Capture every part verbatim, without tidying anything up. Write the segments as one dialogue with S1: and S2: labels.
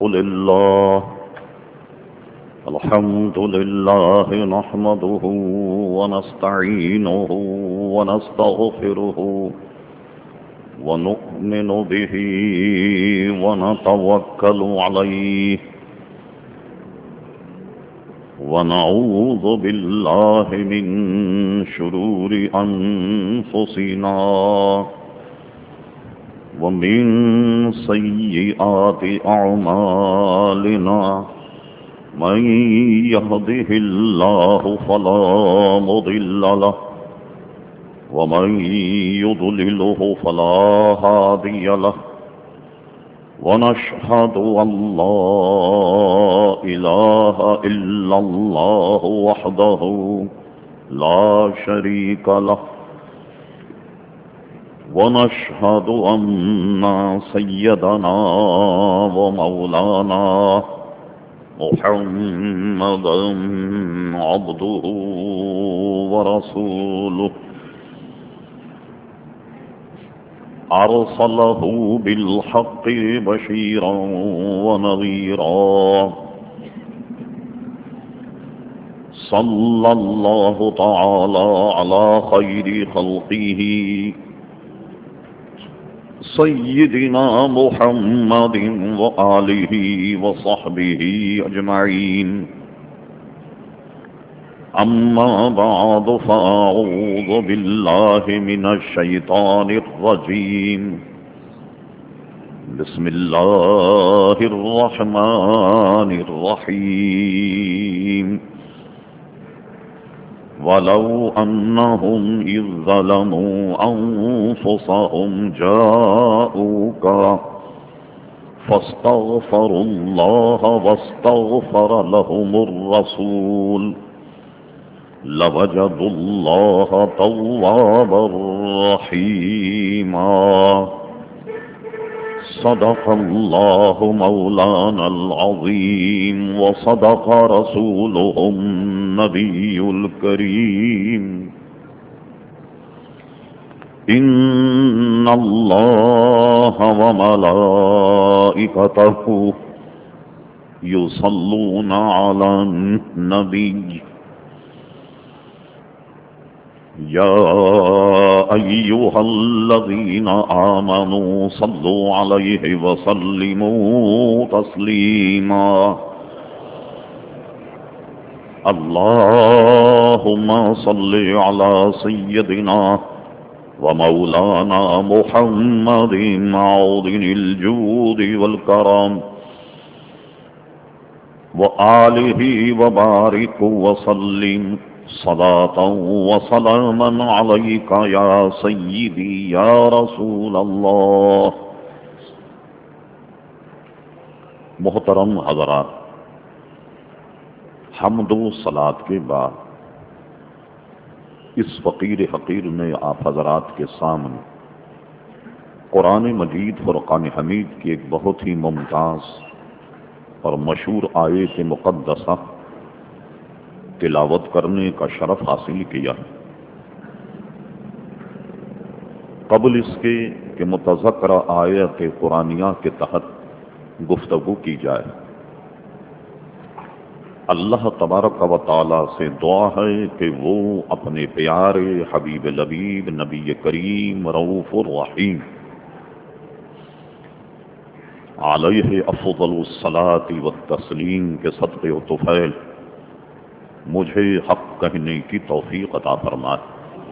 S1: لله الحمد لله نحمده ونستعينه ونستغفره ونؤمن به ونتوكل عليه ونعوذ بالله من شرور أنفسنا ومن سيئات أعمالنا من يهده الله فلا مضل له ومن يضلله فلا هادي له ونشهد أن لا إله إلا الله وحده لا شريك له ونشهد أن سيدنا ومولانا محمدا عبده ورسوله أرسله بالحق بشيرا ونذيرا صلى الله تعالى على خير خلقه سيدنا محمد وآله وصحبه أجمعين أما بعد فأعوذ بالله من الشيطان الرجيم بسم الله الرحمن الرحيم ولو أنهم إذ ظلموا أنفسهم جاءوك فاستغفروا الله واستغفر لهم الرسول لوجدوا الله توابا رحيما صدق الله مولانا العظيم وصدق رسوله النبي الكريم إن الله وملائكته يصلون على النبي يا أيها الذين آمنوا صلوا عليه وسلموا تسليما اللهم صل على سيدنا ومولانا محمد معدن الجود والكرم وآله وبارك وسلم صلاة وسلاما عليك يا سيدي يا رسول اللہ. محترم حضرات، حمد و صلاۃ کے بعد اس فقیر حقیر نے آپ حضرات کے سامنے قرآن مجید فرقان حمید کی ایک بہت ہی ممتاز اور مشہور آیت مقدسہ تلاوت کرنے کا شرف حاصل کیا. قبل اس کے کہ متذکرہ آیت قرآنیہ کے تحت گفتگو کی جائے، اللہ تبارک و تعالی سے دعا ہے کہ وہ اپنے پیارے حبیب لبیب نبی کریم رؤوف الرحیم علیہ افضل الصلاۃ والتسلیم کے صدقے و طفیل مجھے حق کہنے کی توفیق عطا فرمائے.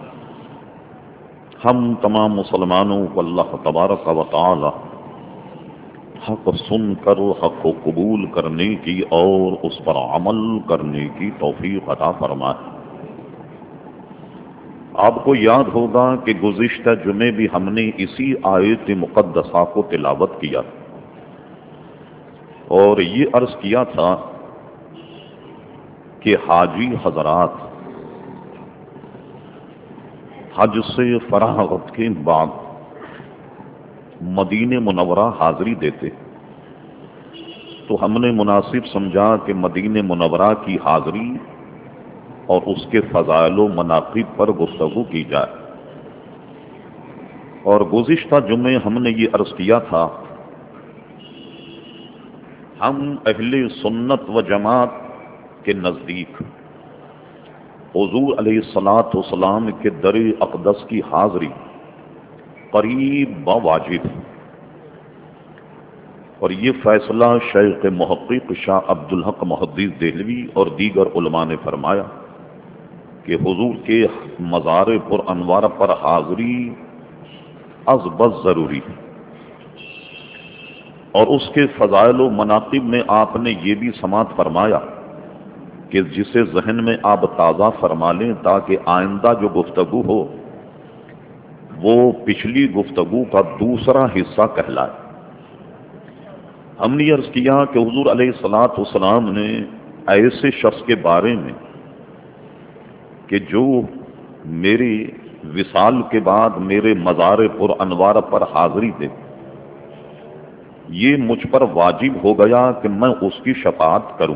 S1: ہم تمام مسلمانوں کو اللہ تبارک و تعالی حق سن کر حق کو قبول کرنے کی اور اس پر عمل کرنے کی توفیق عطا فرمائے. آپ کو یاد ہوگا کہ گزشتہ جمعے بھی ہم نے اسی آیت مقدسہ کو تلاوت کیا اور یہ عرض کیا تھا کہ حاجی حضرات حج سے فراغت کے بعد مدینہ منورہ حاضری دیتے تو ہم نے مناسب سمجھا کہ مدینہ منورہ کی حاضری اور اس کے فضائل و مناقب پر گفتگو کی جائے. اور گزشتہ جمعے ہم نے یہ عرض کیا تھا ہم اہل سنت و جماعت کے نزدیک حضور علیہ الصلاۃ والسلام کے در اقدس کی حاضری قریب با واجب ہے، اور یہ فیصلہ شیخ محقق شاہ عبدالحق محدث دہلوی اور دیگر علماء نے فرمایا کہ حضور کے مزار پر انوار پر حاضری از بس ضروری ہے، اور اس کے فضائل و مناقب میں آپ نے یہ بھی سماعت فرمایا کہ جسے ذہن میں آپ تازہ فرما لیں تاکہ آئندہ جو گفتگو ہو وہ پچھلی گفتگو کا دوسرا حصہ کہلائے۔ ہم نے عرض کیا کہ حضور علیہ الصلاۃ والسلام نے ایسے شخص کے بارے میں کہ جو میری وصال کے بعد میرے مزار پر انوار پر حاضری دے، یہ مجھ پر واجب ہو گیا کہ میں اس کی شفاعت کروں،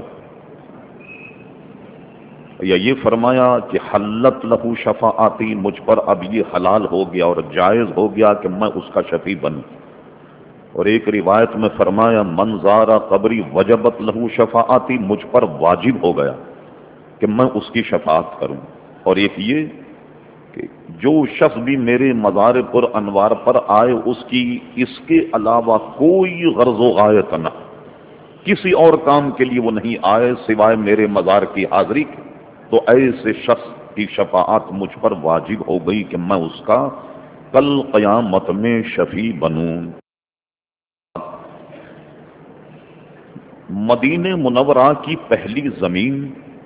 S1: یا یہ فرمایا کہ حلت لہو شفاعتی، مجھ پر اب یہ حلال ہو گیا اور جائز ہو گیا کہ میں اس کا شفیع بنوں۔ اور ایک روایت میں فرمایا من زار قبری وجبت لہو شفاعتی، مجھ پر واجب ہو گیا کہ میں اس کی شفاعت کروں۔ اور ایک یہ کہ جو شخص بھی میرے مزار پر انوار پر آئے اس کی اس کے علاوہ کوئی غرض و غایت نہ، کسی اور کام کے لیے وہ نہیں آئے سوائے میرے مزار کی حاضری کے، تو ایسے شخص کی شفاعت مجھ پر واجب ہو گئی کہ میں اس کا کل قیامت میں شفیع بنوں۔ مدینہ منورہ کی پہلی زمین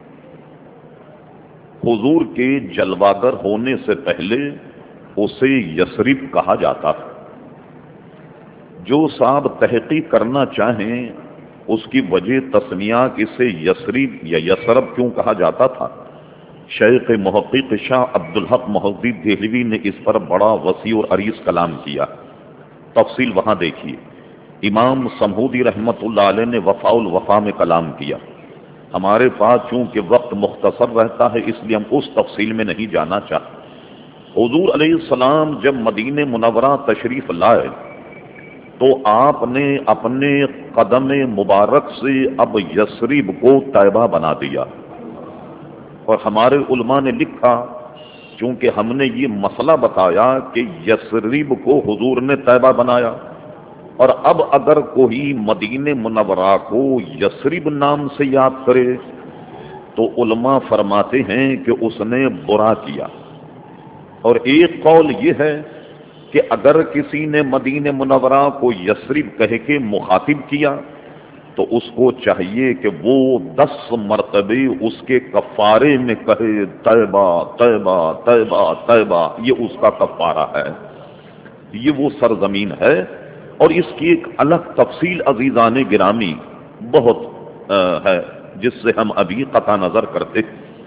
S1: حضور کے جلواگر ہونے سے پہلے اسے یثرب کہا جاتا تھا۔ جو صاحب تحقیق کرنا چاہیں اس کی وجہ تسمیہ اسے یثرب یا یثرب کیوں کہا جاتا تھا، شیخ محقق شاہ عبدالحق محدث دہلوی نے اس پر بڑا وسیع اور عریض کلام کیا، تفصیل وہاں دیکھیے۔ امام سمہودی رحمت اللہ علیہ نے وفاء الوفا میں کلام کیا۔ ہمارے پاس چونکہ وقت مختصر رہتا ہے اس لیے ہم اس تفصیل میں نہیں جانا چاہتے۔ حضور علیہ السلام جب مدینہ منورہ تشریف لائے تو آپ نے اپنے قدم مبارک سے اب یثرب کو طیبہ بنا دیا، اور ہمارے علماء نے لکھا چونکہ ہم نے یہ مسئلہ بتایا کہ یثرب کو حضور نے طیبہ بنایا، اور اب اگر کوئی مدینہ منورہ کو یثرب نام سے یاد کرے تو علماء فرماتے ہیں کہ اس نے برا کیا۔ اور ایک قول یہ ہے کہ اگر کسی نے مدینہ منورہ کو یثرب کہہ کے مخاطب کیا تو اس کو چاہیے کہ وہ دس مرتبے اس کے کفارے میں کہے طیبہ طیبہ طیبہ طیبہ، یہ اس کا کفارہ ہے، یہ وہ سرزمین ہے۔ اور اس کی ایک الگ تفصیل عزیزان گرامی بہت ہے جس سے ہم ابھی قطع نظر کرتے۔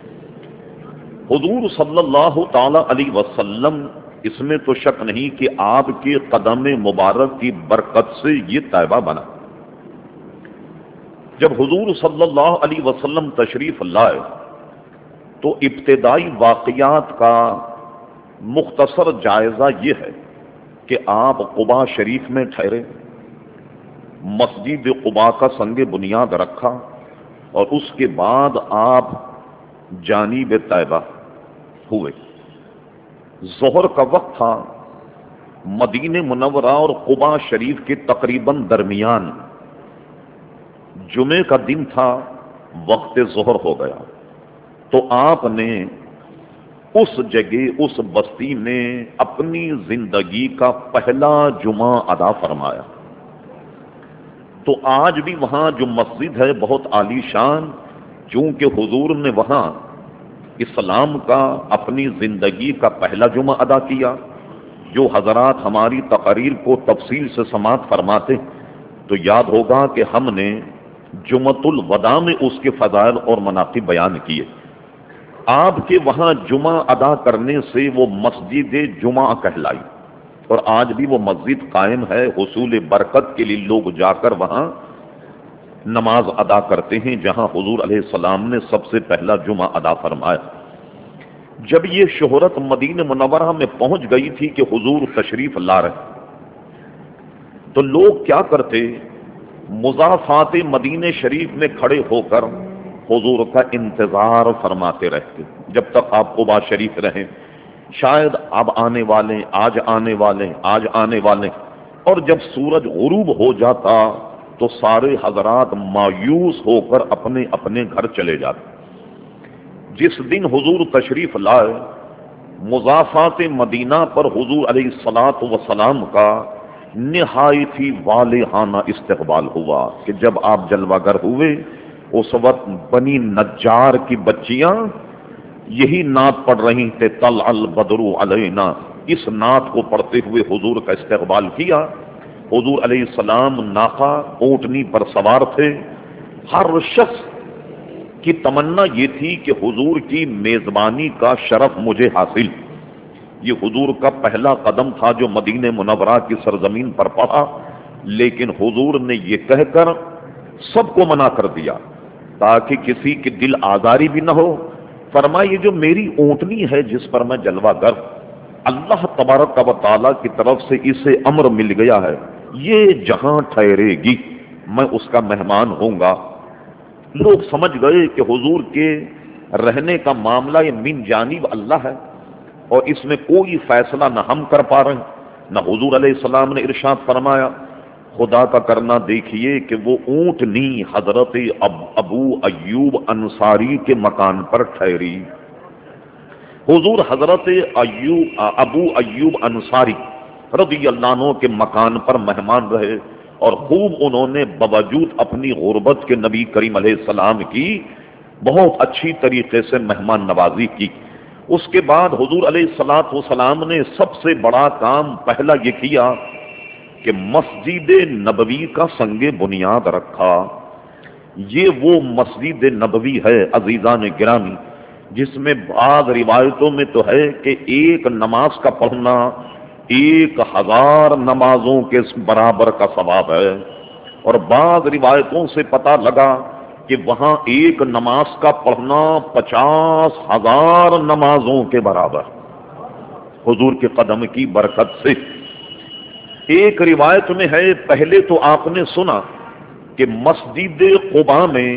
S1: حضور صلی اللہ تعالی علیہ وسلم، اس میں تو شک نہیں کہ آپ کے قدم مبارک کی برکت سے یہ طیبہ بنا۔ جب حضور صلی اللہ علیہ وسلم تشریف لائے تو ابتدائی واقعات کا مختصر جائزہ یہ ہے کہ آپ قباء شریف میں ٹھہرے، مسجد قباء کا سنگ بنیاد رکھا، اور اس کے بعد آپ جانب طیبہ ہوئے۔ ظہر کا وقت تھا، مدینہ منورہ اور قباء شریف کے تقریباً درمیان جمعے کا دن تھا، وقت ظہر ہو گیا تو آپ نے اس جگہ اس بستی میں اپنی زندگی کا پہلا جمعہ ادا فرمایا۔ تو آج بھی وہاں جو مسجد ہے بہت عالی شان، چونکہ حضور نے وہاں اسلام کا اپنی زندگی کا پہلا جمعہ ادا کیا۔ جو حضرات ہماری تقاریر کو تفصیل سے سماعت فرماتے تو یاد ہوگا کہ ہم نے جمعۃ الوداع میں اس کے فضائل اور مناقب بیان کیے۔ آپ کے وہاں جمعہ ادا کرنے سے وہ مسجد جمعہ کہلائی، اور آج بھی وہ مسجد قائم ہے۔ حصول برکت کے لیے لوگ جا کر وہاں نماز ادا کرتے ہیں، جہاں حضور علیہ السلام نے سب سے پہلا جمعہ ادا فرمایا۔ جب یہ شہرت مدینہ منورہ میں پہنچ گئی تھی کہ حضور تشریف لا رہے، تو لوگ کیا کرتے مضافات مدینے شریف میں کھڑے ہو کر حضور کا انتظار فرماتے رہتے جب تک آپ قباء شریف رہیں، شاید اب آنے والے آج آنے والے آج آنے والے اور جب سورج غروب ہو جاتا تو سارے حضرات مایوس ہو کر اپنے اپنے گھر چلے جاتے۔ جس دن حضور تشریف لائے، مضافات مدینہ پر حضور علیہ الصلاۃ والسلام کا نہایت ہی والہانہ استقبال ہوا کہ جب آپ جلوہ گر ہوئے اس وقت بنی نجار کی بچیاں یہی نعت پڑھ رہی تھے، طلع البدر علینا، اس نعت کو پڑھتے ہوئے حضور کا استقبال کیا۔ حضور علیہ السلام ناقہ اونٹنی پر سوار تھے۔ ہر شخص کی تمنا یہ تھی کہ حضور کی میزبانی کا شرف مجھے حاصل۔ یہ حضور کا پہلا قدم تھا جو مدینہ منورہ کی سرزمین پر پڑا، لیکن حضور نے یہ کہہ کر سب کو منع کر دیا تاکہ کسی کی دل آزاری بھی نہ ہو۔ فرمایا یہ جو میری اونٹنی ہے جس پر میں جلوہ گر، اللہ تبارک و تعالیٰ کی طرف سے اسے امر مل گیا ہے، یہ جہاں ٹھہرے گی میں اس کا مہمان ہوں گا۔ لوگ سمجھ گئے کہ حضور کے رہنے کا معاملہ یہ من جانب اللہ ہے اور اس میں کوئی فیصلہ نہ ہم کر پا رہے ہیں نہ حضور علیہ السلام نے ارشاد فرمایا۔ خدا کا کرنا دیکھیے کہ وہ اونٹنی حضرت ابو ایوب انصاری کے مکان پر ٹھہری۔ حضور حضرت ایوب ابو ایوب انصاری رضی اللہ عنہ کے مکان پر مہمان رہے اور خوب انہوں نے باوجود اپنی غربت کے نبی کریم علیہ السلام کی بہت اچھی طریقے سے مہمان نوازی کی۔ اس کے بعد حضور علیہ الصلوۃ والسلام نے سب سے بڑا کام پہلا یہ کیا کہ مسجد نبوی کا سنگ بنیاد رکھا۔ یہ وہ مسجد نبوی ہے عزیزان گرامی جس میں بعض روایتوں میں تو ہے کہ ایک نماز کا پڑھنا ایک ہزار نمازوں کے برابر کا ثواب ہے، اور بعض روایتوں سے پتہ لگا کہ وہاں ایک نماز کا پڑھنا پچاس ہزار نمازوں کے برابر، حضور کے قدم کی برکت سے۔ ایک روایت میں ہے پہلے تو آپ نے سنا کہ مسجد قباء میں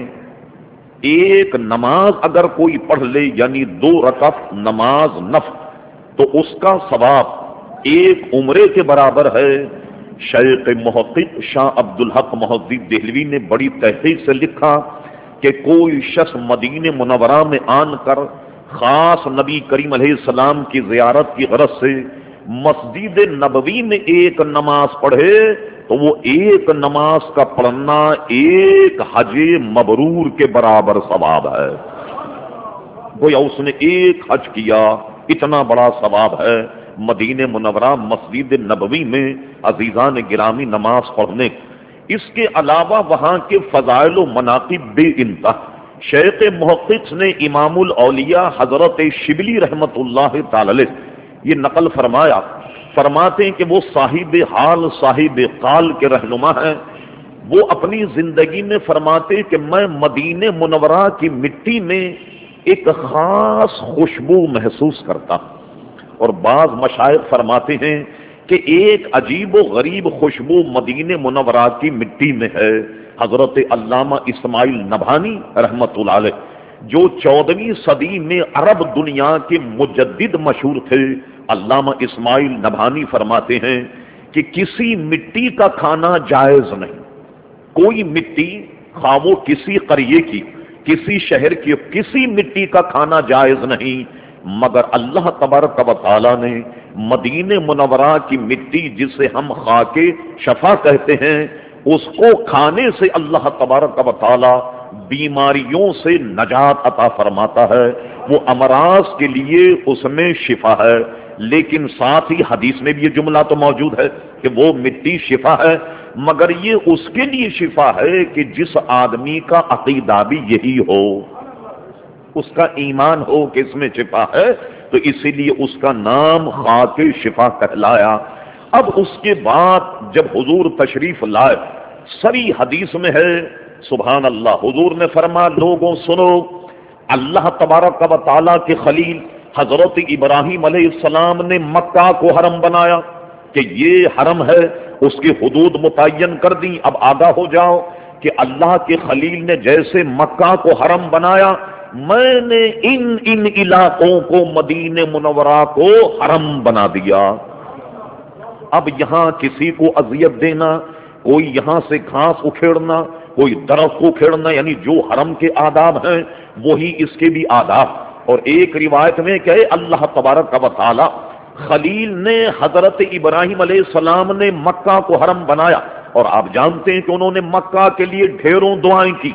S1: ایک نماز اگر کوئی پڑھ لے یعنی دو رکعت نماز نفل تو اس کا ثواب ایک عمرے کے برابر ہے۔ شیخ محقق شاہ عبد الحق محدث دہلوی نے بڑی تحقیق سے لکھا کہ کوئی شخص مدینہ منورہ میں آن کر خاص نبی کریم علیہ السلام کی زیارت کی غرض سے مسجد نبوی میں ایک نماز پڑھے تو وہ ایک نماز کا پڑھنا ایک حج مبرور کے برابر ثواب ہے۔ گویا اس نے ایک حج کیا، اتنا بڑا ثواب ہے مدینہ منورہ مسجد نبوی میں عزیزان گرامی نماز پڑھنے۔ اس کے علاوہ وہاں کے فضائل و مناقب بے انتہا۔ شیخ محقق نے امام الاولیاء حضرت شبلی رحمت اللہ تعالی علیہ یہ نقل فرمایا، فرماتے ہیں کہ وہ صاحب حال صاحب قال کے رہنما ہیں۔ وہ اپنی زندگی میں فرماتے کہ میں مدینہ منورہ کی مٹی میں ایک خاص خوشبو محسوس کرتا، اور بعض مشائخ فرماتے ہیں کہ ایک عجیب و غریب خوشبو مدینہ منورہ کی مٹی میں ہے۔ حضرت علامہ اسماعیل نبھانی رحمت اللہ علیہ جو چودہویں صدی میں عرب دنیا کے مجدد مشہور تھے، علامہ اسماعیل نبھانی فرماتے ہیں کہ کسی مٹی کا کھانا جائز نہیں، کوئی مٹی خواہ وہ کسی قریے کی کسی شہر کی کسی مٹی کا کھانا جائز نہیں، مگر اللہ تبارک و تعالی نے مدینہ منورہ کی مٹی جسے ہم خاک شفا کہتے ہیں اس کو کھانے سے اللہ تبارک و تعالی بیماریوں سے نجات عطا فرماتا ہے، وہ امراض کے لیے اس میں شفا ہے۔ لیکن ساتھ ہی حدیث میں بھی یہ جملہ تو موجود ہے کہ وہ مٹی شفا ہے، مگر یہ اس کے لیے شفا ہے کہ جس آدمی کا عقیدہ بھی یہی ہو، اس کا ایمان ہو کہ اس میں شفا ہے، تو اسی لیے اس کا نام خاک شفا کہلایا۔ اب اس کے بعد جب حضور تشریف لائے، سری حدیث میں ہے سبحان اللہ، حضور نے فرمایا لوگوں سنو، اللہ تبارک و تعالیٰ کے خلیل حضرت ابراہیم علیہ السلام نے مکہ کو حرم بنایا کہ یہ حرم ہے، اس کی حدود متعین کر دیں۔ اب آگاہ ہو جاؤ کہ اللہ کے خلیل نے جیسے مکہ کو حرم بنایا، میں نے ان ان علاقوں کو مدینہ منورہ کو حرم بنا دیا۔ اب یہاں کسی کو اذیت دینا، کوئی یہاں سے گھاس اکھیڑنا، کوئی درخت اکھیڑنا، یعنی جو حرم کے آداب ہیں وہی اس کے بھی آداب۔ اور ایک روایت میں کہ اللہ تبارک و تعالی خلیل نے حضرت ابراہیم علیہ السلام نے مکہ کو حرم بنایا، اور آپ جانتے ہیں کہ انہوں نے مکہ کے لیے ڈھیروں دعائیں کی،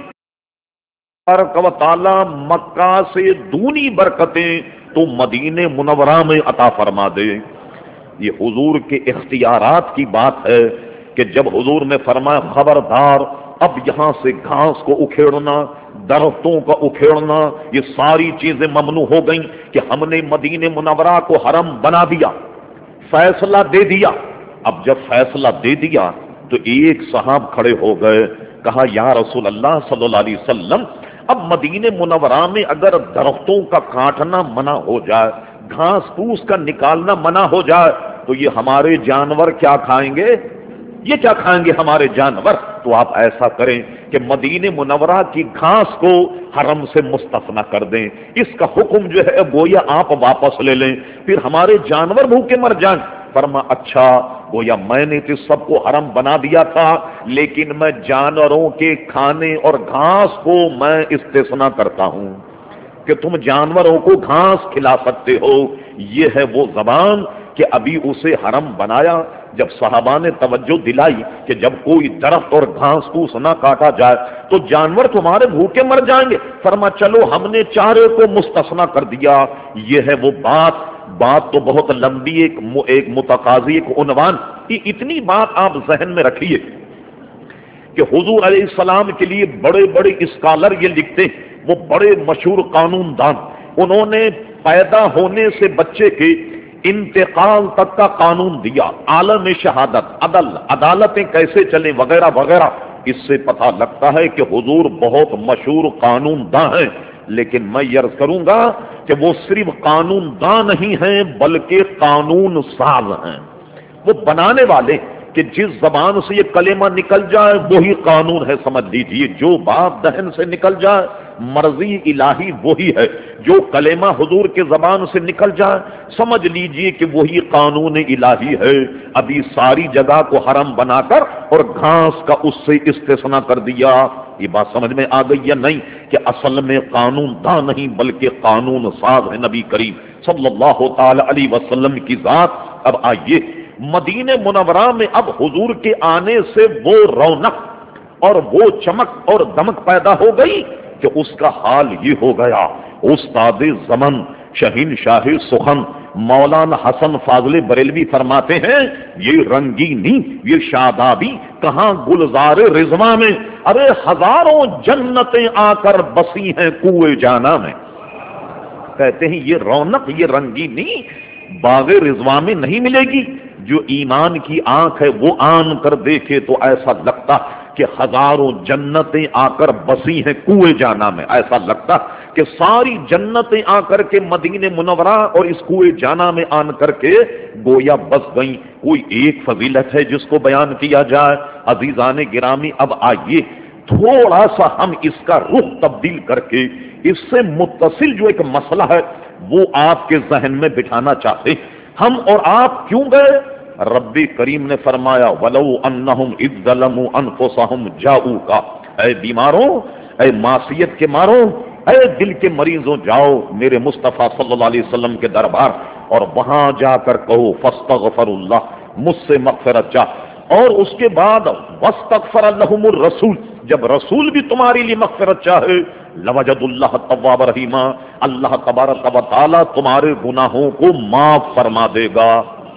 S1: تبارک و تعالی مکہ سے دونی برکتیں تو مدینہ منورہ میں عطا فرما دے۔ یہ حضور کے اختیارات کی بات ہے کہ جب حضور نے فرمایا خبردار اب یہاں سے گھاس کو اکھیڑنا، درختوں کا اکھیڑنا، یہ ساری چیزیں ممنوع ہو گئیں، کہ ہم نے مدینہ منورہ کو حرم بنا دیا، فیصلہ دے دیا۔ اب جب فیصلہ دے دیا تو ایک صحاب کھڑے ہو گئے، کہا یا رسول اللہ صلی اللہ علیہ وسلم، اب مدینہ منورہ میں اگر درختوں کا کاٹنا منع ہو جائے، گھاس پھوس کا نکالنا منع ہو جائے، تو یہ ہمارے جانور کیا کھائیں گے؟ یہ کیا کھائیں گے ہمارے جانور؟ تو آپ ایسا کریں کہ مدینہ منورہ کی گھاس کو حرم سے مستثنی کر دیں، اس کا حکم جو ہے گویا آپ واپس لے لیں، پھر ہمارے جانور بھوکے مر جائیں۔ فرما اچھا، گویا میں نے تو سب کو حرم بنا دیا تھا، لیکن میں جانوروں کے کھانے اور گھاس کو میں استثناء کرتا ہوں کہ تم جانوروں کو گھاس کھلا سکتے ہو۔ یہ ہے وہ زبان کہ ابھی اسے حرم بنایا، جب صحابہ نے توجہ دلائی کہ جب کوئی درخت اور گھاس پھوس نہ کاٹا جائے تو جانور تمہارے بھوکے مر جائیں گے، فرما چلو ہم نے چارے کو مستثنیٰ کر دیا۔ یہ ہے وہ بات بات تو بہت لمبی، ایک ایک متقاضی، ایک عنوان، اتنی بات آپ ذہن میں رکھیے کہ حضور علیہ السلام کے لیے بڑے بڑے اسکالر یہ لکھتے ہیں، وہ بڑے مشہور قانون دان، انہوں نے پیدا ہونے سے بچے کے انتقال تک کا قانون دیا، عالم شہادت، عدل، عدالتیں کیسے چلیں وغیرہ وغیرہ۔ اس سے پتہ لگتا ہے کہ حضور بہت مشہور قانون داں ہیں، لیکن میں یہ عرض کروں گا کہ وہ صرف قانون داں نہیں ہیں بلکہ قانون ساز ہیں، وہ بنانے والے کہ جس زبان سے یہ کلمہ نکل جائے وہی قانون ہے، سمجھ لیجئے، جو بات دہن سے نکل جائے مرضی الہی وہی ہے، جو کلمہ حضور کے زبان سے نکل جائے سمجھ لیجئے کہ وہی قانون الہی ہے۔ ابھی ساری جگہ کو حرم بنا کر اور گھاس کا اس سے استثناء کر دیا۔ یہ بات سمجھ میں آ گئی یا نہیں کہ اصل میں قانون داں نہیں بلکہ قانون ساز ہے نبی کریم صلی اللہ تعالی علیہ وسلم کی ذات۔ اب آئیے مدینہ منورہ میں اب حضور کے آنے سے وہ رونق اور وہ چمک اور دمک پیدا ہو گئی کہ اس کا حال یہ ہو گیا، استاد زمن شہین شاہ سخن مولانا حسن فاضل بریلوی فرماتے ہیں، یہ رنگینی، یہ شادابی کہاں گلزار رضواں میں، ارے ہزاروں جنتیں آ کر بسی ہیں کوئے جانا میں۔ کہتے ہیں یہ رونق، یہ رنگینی باغ رضواں میں نہیں ملے گی، جو ایمان کی آنکھ ہے وہ آن کر دیکھے تو ایسا لگتا کہ ہزاروں جنتیں آ کر بسی ہیں کوئے جانا میں، ایسا لگتا کہ ساری جنتیں آ کر کے مدینہ منورہ اور اس کوئے جانا میں آن کر کے گویا بس گئیں۔ کوئی ایک فضیلت ہے جس کو بیان کیا جائے؟ عزیزان گرامی اب آئیے تھوڑا سا ہم اس کا رخ تبدیل کر کے اس سے متصل جو ایک مسئلہ ہے وہ آپ کے ذہن میں بٹھانا چاہتے ہیں۔ ہم اور آپ کیوں گئے؟ رب کریم نے فرمایا وَلَوْ أَنَّهُمْ إِذْ ظَلَمُوا أَنفُسَهُمْ جَاءُوكَ، اے بیماروں، اے معصیت کے ماروں، اے دل کے مریضوں، جاؤ میرے مصطفیٰ صلی اللہ علیہ وسلم کے دربار اور وہاں جا کر کہو فاستغفر اللہ، مجھ سے مغفرت چاہ، اور اس کے بعد واستغفر لهم الرسول، جب رسول بھی تمہارے لیے مغفرت چاہے لوجد اللہ تواب رحیما، اللہ تبارک و تعالی تمہارے گناہوں کو معاف فرما دے گا۔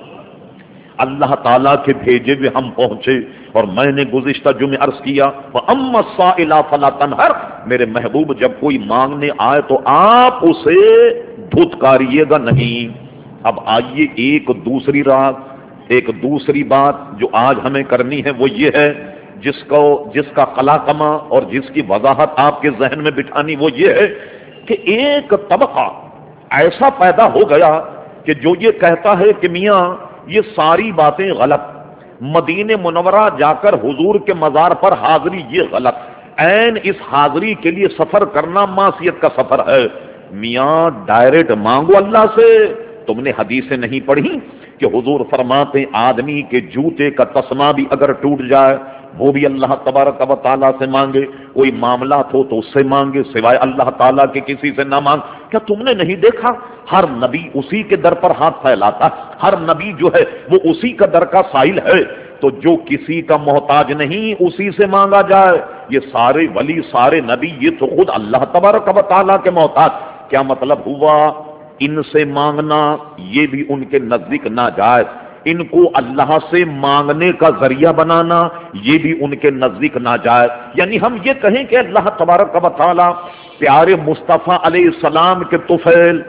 S1: اللہ تعالیٰ کے بھیجے ہوئے ہم پہنچے، اور میں نے گزشتہ جمعے عرض کیا وَأَمَّا السَّائِلَ فَلَا تَنْهَرْ، میرے محبوب جب کوئی مانگنے آئے تو آپ اسے دھتکاریے گا نہیں۔ اب آئیے ایک دوسری رات، ایک دوسری بات جو آج ہمیں کرنی ہے وہ یہ ہے، جس کو جس کا قلاقمہ اور جس کی وضاحت آپ کے ذہن میں بٹھانی وہ یہ ہے کہ ایک طبقہ ایسا پیدا ہو گیا کہ جو یہ کہتا ہے کہ میاں یہ ساری باتیں غلط، مدینہ منورہ جا کر حضور کے مزار پر حاضری یہ غلط، عین اس حاضری کے لیے سفر کرنا معصیت کا سفر ہے۔ میاں ڈائریکٹ مانگو اللہ سے۔ تم نے حدیثیں نہیں پڑھی کہ حضور فرماتے ہیں آدمی کے جوتے کا تسمہ بھی اگر ٹوٹ جائے وہ بھی اللہ تبارک و تعالیٰ سے مانگے، کوئی معاملات ہو تو اس سے مانگے، سوائے اللہ تعالیٰ کے کسی سے نہ مانگ۔ کیا تم نے نہیں دیکھا ہر نبی اسی کے در پر ہاتھ پھیلاتا، ہر نبی جو ہے وہ اسی کا در کا سائل ہے، تو جو کسی کا محتاج نہیں اسی سے مانگا جائے۔ یہ سارے ولی سارے نبی یہ تو خود اللہ تبارک و تعالیٰ کے محتاج۔ کیا مطلب ہوا؟ ان سے مانگنا یہ بھی ان کے نزدیک ناجائز، ان کو اللہ سے مانگنے کا ذریعہ بنانا یہ بھی ان کے نزدیک ناجائز۔ یعنی ہم یہ کہیں کہ اللہ تبارک و تعالیٰ پیارے مصطفیٰ علیہ السلام کے طفیل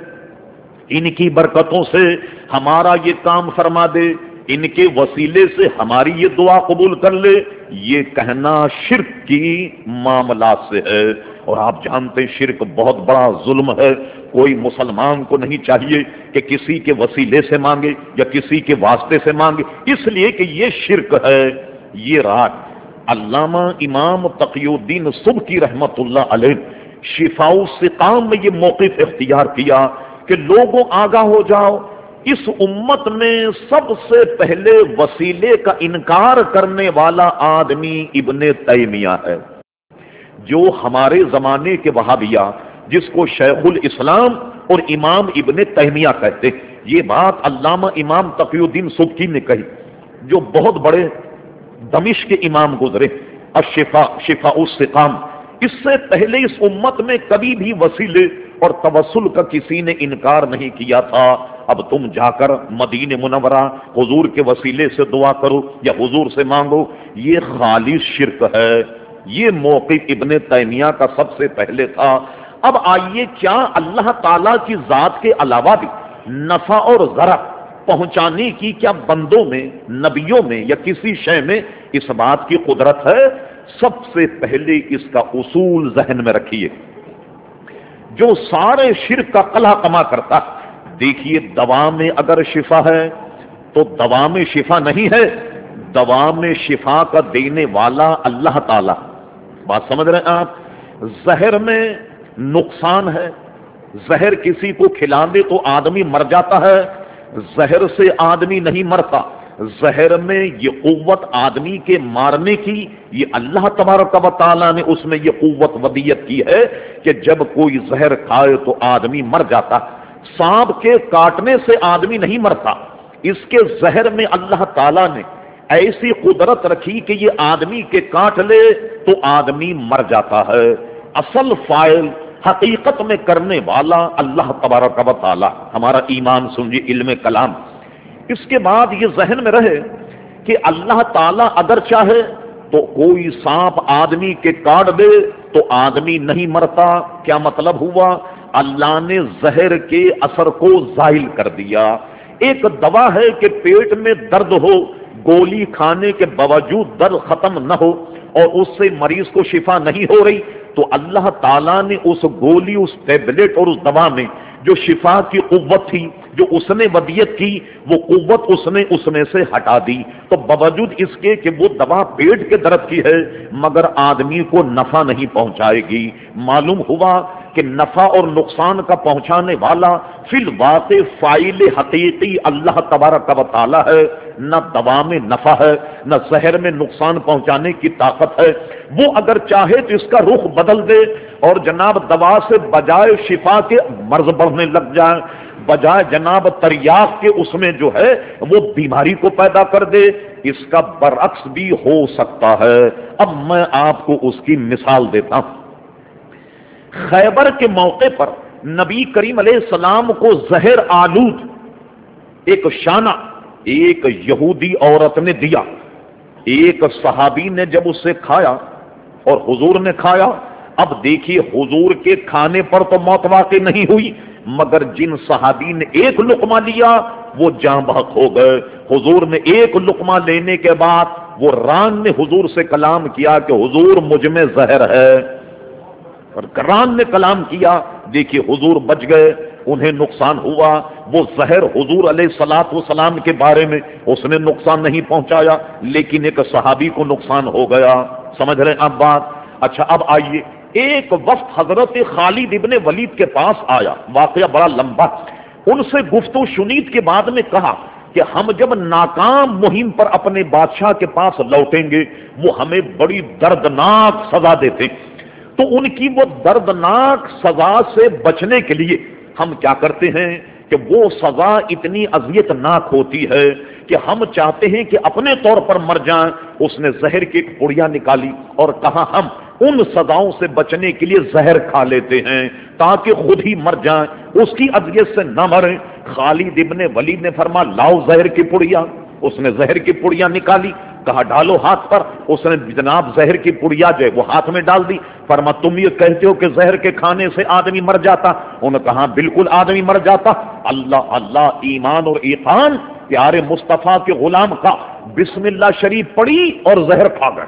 S1: ان کی برکتوں سے ہمارا یہ کام فرما دے، ان کے وسیلے سے ہماری یہ دعا قبول کر لے، یہ کہنا شرک کی معاملات سے ہے۔ اور آپ جانتے ہیں شرک بہت بڑا ظلم ہے۔ کوئی مسلمان کو نہیں چاہیے کہ کسی کے وسیلے سے مانگے یا کسی کے واسطے سے مانگے، اس لیے کہ یہ شرک ہے۔ یہ رات علامہ امام تقی الدین سبکی رحمت اللہ علیہ شفاء السقام میں یہ موقف اختیار کیا کہ لوگوں آگاہ ہو جاؤ، اس امت میں سب سے پہلے وسیلے کا انکار کرنے والا آدمی ابن تیمیہ ہے، جو ہمارے زمانے کے وہابیہ جس کو شیخ الاسلام اور امام ابن تیمیہ کہتے ہیں۔ یہ بات علامہ امام تقی الدین سبکی نے کہی، جو بہت بڑے دمشق کے امام گزرے، الشفاء شفاء السقام۔ اس سے پہلے اس امت میں کبھی بھی وسیلے اور توسل کا کسی نے انکار نہیں کیا تھا۔ اب تم جا کر مدینہ منورہ حضور کے وسیلے سے دعا کرو یا حضور سے مانگو، یہ خالص شرک ہے۔ یہ موقف ابن تیمیہ کا سب سے پہلے تھا۔ اب آئیے، کیا اللہ تعالیٰ کی ذات کے علاوہ بھی نفع اور ضرر پہنچانے کی کیا بندوں میں، نبیوں میں یا کسی شے میں اس بات کی قدرت ہے؟ سب سے پہلے اس کا اصول ذہن میں رکھیے، جو سارے شرک کا قلع کما کرتا۔ دیکھیے، دوا میں اگر شفا ہے تو دوا میں شفا نہیں ہے، دوا میں شفا کا دینے والا اللہ تعالی۔ بات سمجھ رہے ہیں آپ؟ زہر میں نقصان ہے، زہر کسی کو کھلا دے تو آدمی مر جاتا ہے، زہر سے آدمی نہیں مرتا۔ زہر میں یہ قوت آدمی کے مارنے کی، یہ اللہ تبارک و تعالیٰ نے اس میں یہ قوت ودیت کی ہے کہ جب کوئی زہر کھائے تو آدمی مر جاتا۔ سانپ کے کاٹنے سے آدمی نہیں مرتا، اس کے زہر میں اللہ تعالیٰ نے ایسی قدرت رکھی کہ یہ آدمی کے کاٹ لے تو آدمی مر جاتا ہے۔ اصل فاعل حقیقت میں کرنے والا اللہ تبارک و تعالیٰ۔ ہمارا ایمان سمجھے، علم کلام۔ اس کے بعد یہ ذہن میں رہے کہ اللہ تعالیٰ اگر چاہے تو کوئی سانپ آدمی کے کاٹ دے تو آدمی نہیں مرتا۔ کیا مطلب ہوا؟ اللہ نے زہر کے اثر کو زائل کر دیا۔ ایک دوا ہے کہ پیٹ میں درد ہو، گولی کھانے کے باوجود درد ختم نہ ہو اور اس سے مریض کو شفا نہیں ہو رہی، تو اللہ تعالیٰ نے اس گولی، اس ٹیبلٹ اور اس دوا میں جو شفا کی قوت تھی، جو اس نے ودیت کی، وہ قوت اس نے اس میں سے ہٹا دی۔ تو باوجود اس کے کہ وہ دوا پیٹ کے درد کی ہے مگر آدمی کو نفع نہیں پہنچائے گی۔ معلوم ہوا کہ نفع اور نقصان کا پہنچانے والا فی الواقع فاعل حقیقی اللہ تبارک و تعالی ہے۔ نہ دوا میں نفع ہے، نہ زہر میں نقصان پہنچانے کی طاقت ہے۔ وہ اگر چاہے تو اس کا رخ بدل دے اور جناب دوا سے بجائے شفا کے مرض بڑھنے لگ جائے، بجائے جناب تریاق کے اس میں جو ہے وہ بیماری کو پیدا کر دے۔ اس کا برعکس بھی ہو سکتا ہے۔ اب میں آپ کو اس کی مثال دیتا ہوں۔ خیبر کے موقع پر نبی کریم علیہ السلام کو زہر آلود ایک شانہ ایک یہودی عورت نے دیا۔ ایک صحابی نے جب اس سے کھایا اور حضور نے کھایا، اب دیکھیے حضور کے کھانے پر تو موت واقع نہیں ہوئی، مگر جن صحابی نے ایک لقمہ لیا وہ جاں بحق ہو گئے۔ حضور نے ایک لقمہ لینے کے بعد وہ ران نے حضور سے کلام کیا کہ حضور مجھ میں زہر ہے، اور کران نے کلام کیا دیکھیے حضور بچ گئے، انہیں نقصان ہوا، وہ زہر حضور علیہ الصلوۃ والسلام کے بارے میں اس نے نقصان نہیں پہنچایا، لیکن ایک صحابی کو نقصان ہو گیا۔ سمجھ رہے ہیں آپ بات؟ اچھا اب آئیے، ایک وقت حضرت خالد ابن ولید کے پاس آیا، واقعہ بڑا لمبا، ان سے گفتگو شنید کے بعد میں کہا کہ ہم جب ناکام مہم پر اپنے بادشاہ کے پاس لوٹیں گے وہ ہمیں بڑی دردناک سزا دیتے، تو ان کی وہ دردناک سزا سے بچنے کے لیے ہم کیا کرتے ہیں کہ وہ سزا اتنی اذیت ناک ہوتی ہے کہ ہم چاہتے ہیں کہ اپنے طور پر مر جائیں۔ اس نے زہر کی ایک پڑیا نکالی اور کہا ہم ان سزاؤں سے بچنے کے لیے زہر کھا لیتے ہیں تاکہ خود ہی مر جائیں، اس کی اذیت سے نہ مریں۔ خالد ابن ولید نے فرمایا لاؤ زہر کی پڑیا، اس نے زہر کی پڑیا نکالی، کہا ڈالو ہاتھ پر، اس نے جناب زہر کی پڑیا جو ہے وہ ہاتھ میں ڈال دی، فرما تم یہ کہتے ہو کہ زہر کے کھانے سے آدمی مر جاتا؟ انہوں نے کہا بالکل آدمی مر جاتا۔ اللہ اللہ، ایمان اور ایقان پیارے مصطفیٰ کے غلام کا بسم اللہ شریف پڑی اور زہر کھا گئے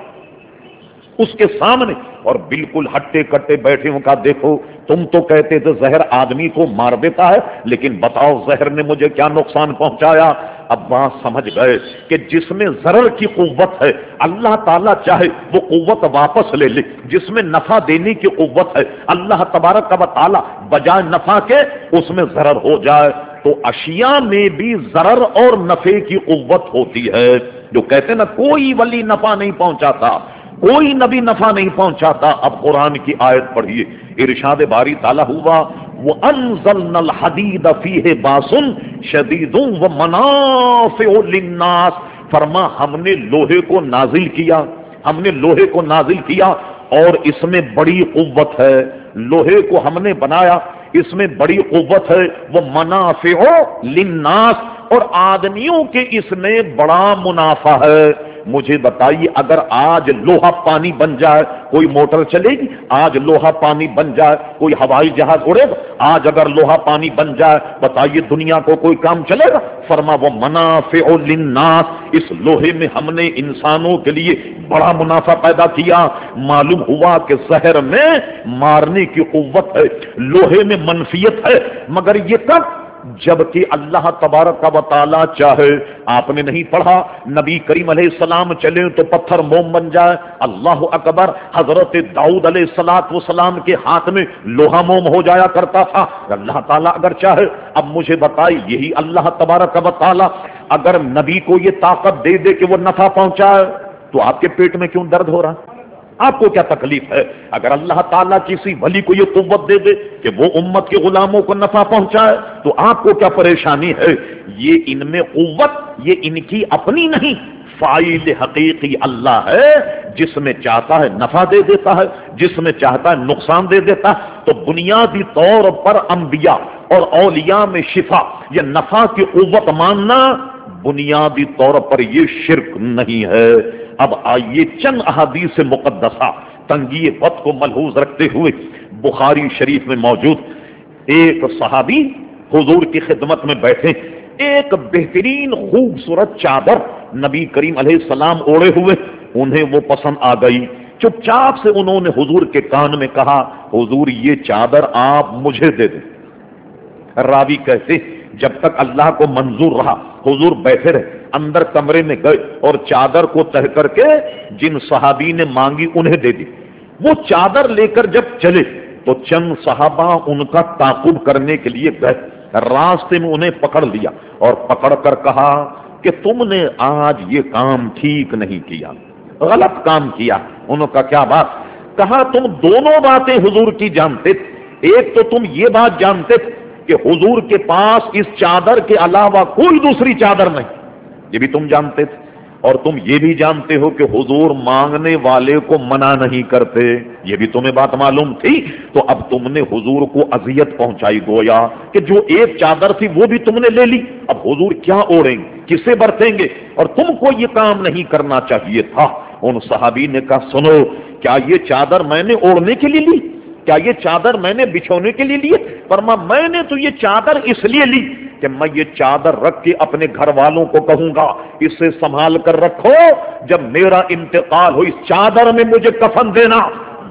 S1: اس کے سامنے، اور بالکل ہٹے کٹے بیٹھے ہوں، کہا دیکھو تم تو کہتے تھے زہر آدمی کو مار دیتا ہے، لیکن بتاؤ زہر نے مجھے کیا نقصان پہنچایا؟ اب وہاں سمجھ گئے کہ جس میں ضرر کی قوت ہے اللہ تعالیٰ چاہے وہ قوت واپس لے لے، جس میں نفع دینے کی قوت ہے اللہ تبارک و تعالیٰ بجائے نفع کے اس میں ضرر ہو جائے۔ تو اشیاء میں بھی ضرر اور نفع کی قوت ہوتی ہے۔ جو کہتے ہیں نا کوئی ولی نفع نہیں پہنچاتا، کوئی نبی نفع نہیں پہنچاتا۔ اب قرآن کی آیت پڑھیے، ارشاد باری تعالیٰ ہوا وَأَنزَلْنَا الْحَدِيدَ فِيهِ بَأْسٌ شَدِيدٌ وَمَنَافِعُ لِلنَّاسِ، فرما ہم نے لوہے کو نازل کیا، ہم نے لوہے کو نازل کیا اور اس میں بڑی قوت ہے، لوہے کو ہم نے بنایا اس میں بڑی قوت ہے، وہ منافع للناس، اور آدمیوں کے اس میں بڑا منافع ہے۔ مجھے بتائیے اگر آج لوہا پانی بن جائے کوئی موٹر چلے گی؟ آج لوہا پانی بن جائے کوئی ہوائی جہاز اڑے گا؟ آج اگر لوہا پانی بن جائے بتائیے دنیا کو کوئی کام چلے گا؟ فرما وہ منافع للناس، اس لوہے میں ہم نے انسانوں کے لیے بڑا منافع پیدا کیا۔ معلوم ہوا کہ زہر میں مارنے کی قوت ہے، لوہے میں منفیت ہے، مگر یہ کب؟ جبکہ اللہ تبارک و تعالیٰ چاہے۔ آپ نے نہیں پڑھا نبی کریم علیہ السلام چلے تو پتھر موم بن جائے؟ اللہ اکبر، حضرت داؤد علیہ الصلوۃ والسلام کے ہاتھ میں لوہا موم ہو جایا کرتا تھا۔ اللہ تعالیٰ اگر چاہے، اب مجھے بتائی یہی اللہ تبارک و تعالیٰ اگر نبی کو یہ طاقت دے دے کہ وہ نفع پہنچائے تو آپ کے پیٹ میں کیوں درد ہو رہا؟ آپ کو کیا تکلیف ہے؟ اگر اللہ تعالیٰ کسی ولی کو یہ قوت دے دے کہ وہ امت کے غلاموں کو نفع پہنچائے تو آپ کو کیا پریشانی ہے؟ یہ ان میں قوت یہ ان کی اپنی نہیں، فاعل حقیقی اللہ ہے، جس میں چاہتا ہے نفع دے دیتا ہے، جس میں چاہتا ہے نقصان دے دیتا ہے۔ تو بنیادی طور پر انبیاء اور اولیاء میں شفا یا نفع کی قوت ماننا بنیادی طور پر یہ شرک نہیں ہے۔ اب آئیے چند احادیث مقدسہ تنگی وقت کو ملحوظ رکھتے ہوئے بخاری شریف میں موجود ایک صحابی حضور کی خدمت میں بیٹھے، ایک بہترین خوبصورت چادر نبی کریم علیہ السلام اوڑے ہوئے، انہیں وہ پسند آ گئی، چپ چاپ سے انہوں نے حضور کے کان میں کہا حضور یہ چادر آپ مجھے دے دیں۔ راوی کہتے جب تک اللہ کو منظور رہا حضور بیٹھے رہے، اندر کمرے میں گئے اور چادر کو تہ کر کے جن صحابی نے مانگی انہیں دے دی۔ وہ چادر لے کر جب چلے تو چند صحابہ ان کا تعاقب کرنے کے لیے گئے، راستے میں انہیں پکڑ لیا اور پکڑ کر کہا کہ تم نے آج یہ کام ٹھیک نہیں کیا، غلط کام کیا۔ انہوں کا کیا بات؟ کہا تم دونوں باتیں حضور کی جانتے تھے، ایک تو تم یہ بات جانتے تھے کہ حضور کے پاس اس چادر کے علاوہ کوئی دوسری چادر نہیں، یہ بھی تم جانتے تھے، اور تم یہ بھی جانتے ہو کہ حضور مانگنے والے کو منع نہیں کرتے، یہ بھی تمہیں بات معلوم تھی۔ تو اب تم نے حضور کو اذیت پہنچائی، گویا کہ جو ایک چادر تھی وہ بھی تم نے لے لی، اب حضور کیا اوڑھیں گے، کسے برتیں گے، اور تم کو یہ کام نہیں کرنا چاہیے تھا۔ ان صحابی نے کہا سنو، کیا یہ چادر میں نے اوڑھنے کے لیے لی؟ کیا یہ چادر میں نے بچھونے کے لیے لی؟ فرما میں نے تو یہ چادر اس لیے لی کہ میں یہ چادر رکھ کے اپنے گھر والوں کو کہوں گا اسے سنبھال کر رکھو، جب میرا انتقال ہو اس چادر میں مجھے کفن دینا۔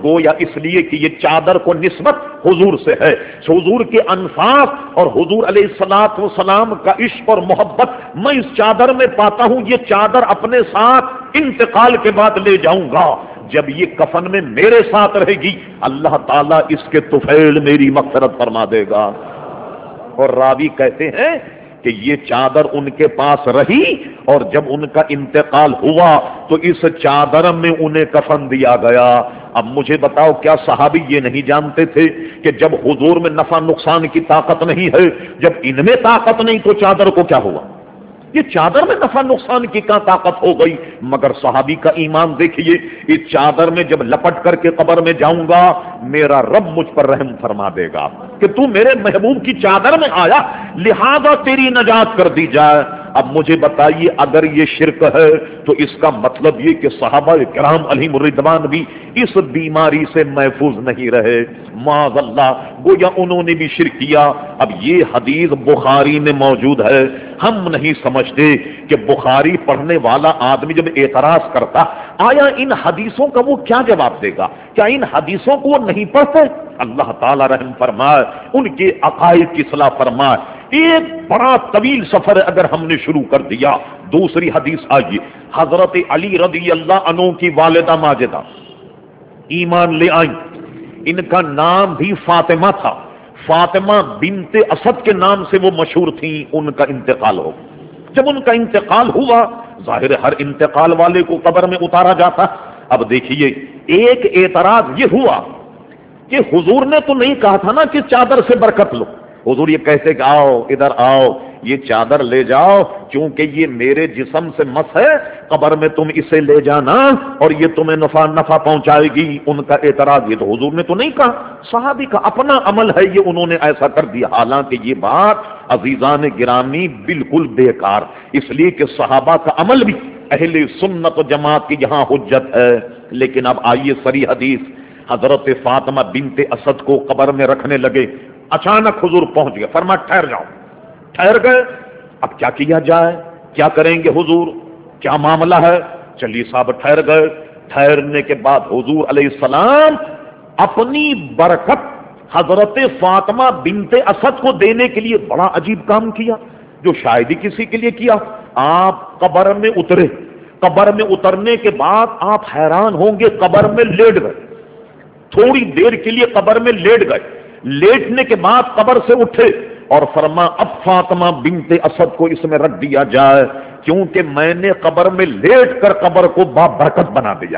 S1: گویا اس لیے کہ یہ چادر کو نسبت حضور سے ہے، حضور کے انفاس اور حضور علیہ الصلوۃ والسلام کا عشق اور محبت میں اس چادر میں پاتا ہوں. یہ چادر اپنے ساتھ انتقال کے بعد لے جاؤں گا. جب یہ کفن میں میرے ساتھ رہے گی اللہ تعالیٰ اس کے طفیل میری مغفرت فرما دے گا. اور راوی کہتے ہیں کہ یہ چادر ان کے پاس رہی اور جب ان کا انتقال ہوا تو اس چادر میں انہیں کفن دیا گیا. اب مجھے بتاؤ کیا صحابی یہ نہیں جانتے تھے کہ جب حضور میں نفع نقصان کی طاقت نہیں ہے، جب ان میں طاقت نہیں تو چادر کو کیا ہوا؟ یہ چادر میں نفع نقصان کی کہاں طاقت ہو گئی؟ مگر صحابی کا ایمان دیکھیے، اس چادر میں جب لپٹ کر کے قبر میں جاؤں گا میرا رب مجھ پر رحم فرما دے گا کہ تو میرے محبوب کی چادر میں آیا لہذا تیری نجات کر دی جائے. اب مجھے بتائیے اگر یہ شرک ہے تو اس کا مطلب یہ کہ صحابہ کرام علیہم الرضوان بھی اس بیماری سے محفوظ نہیں رہے. معاذ اللہ، گویا انہوں نے بھی شرک کیا. اب یہ حدیث بخاری میں موجود ہے، ہم نہیں سمجھتے کہ بخاری پڑھنے والا آدمی جب اعتراض کرتا آیا ان حدیثوں کا وہ کیا جواب دے گا؟ کیا ان حدیثوں کو وہ نہیں پڑھتے؟ اللہ تعالی رحم فرمائے، ان کے عقائد کی اصلاح فرمائے. ایک بڑا طویل سفر اگر ہم نے شروع کر دیا. دوسری حدیث آئیے، حضرت علی رضی اللہ عنہ کی والدہ ماجدہ ایمان لے آئیں. ان کا نام بھی فاطمہ تھا، فاطمہ بنت اسد کے نام سے وہ مشہور تھیں. ان کا انتقال ہو جب ان کا انتقال ہوا، ظاہر ہر انتقال والے کو قبر میں اتارا جاتا. اب دیکھیے ایک اعتراض یہ ہوا کہ حضور نے تو نہیں کہا تھا نا کہ چادر سے برکت لو. حضور یہ کہتے کہ آؤ ادھر آؤ یہ چادر لے جاؤ کیونکہ یہ میرے جسم سے مس ہے، قبر میں تم اسے لے جانا اور یہ تمہیں نفع نفع پہنچائے گی. ان کا اعتراض یہ تو حضور نے تو نہیں کہا، صحابی کا اپنا عمل ہے یہ انہوں نے ایسا کر دیا. حالانکہ یہ بات عزیزان گرامی بالکل بیکار، اس لیے کہ صحابہ کا عمل بھی اہل سنت و جماعت کی یہاں حجت ہے. لیکن اب آئیے صریح حدیث، حضرت فاطمہ بنت اسد کو قبر میں رکھنے لگے. اچانک حضور پہنچ گئے، فرمایا ٹھہر جاؤ. ٹھہر گئے. اب کیا کیا جائے؟ کیا کریں گے حضور؟ کیا معاملہ ہے؟ چلیے صاحب ٹھہر گئے. ٹھہرنے کے بعد حضور علیہ السلام اپنی برکت حضرت فاطمہ بنت اسد کو دینے کے لیے بڑا عجیب کام کیا جو شاید ہی کسی کے لیے کیا. آپ قبر میں اترے، قبر میں اترنے کے بعد آپ حیران ہوں گے قبر میں لیٹ گئے. تھوڑی دیر کے لیے قبر میں لیٹ گئے. لیٹنے کے بعد قبر سے اٹھے اور فرما اب فاطمہ بنت اسد کو اس میں رکھ دیا جائے کیونکہ میں نے قبر میں لیٹ کر قبر کو بابرکت بنا دیا.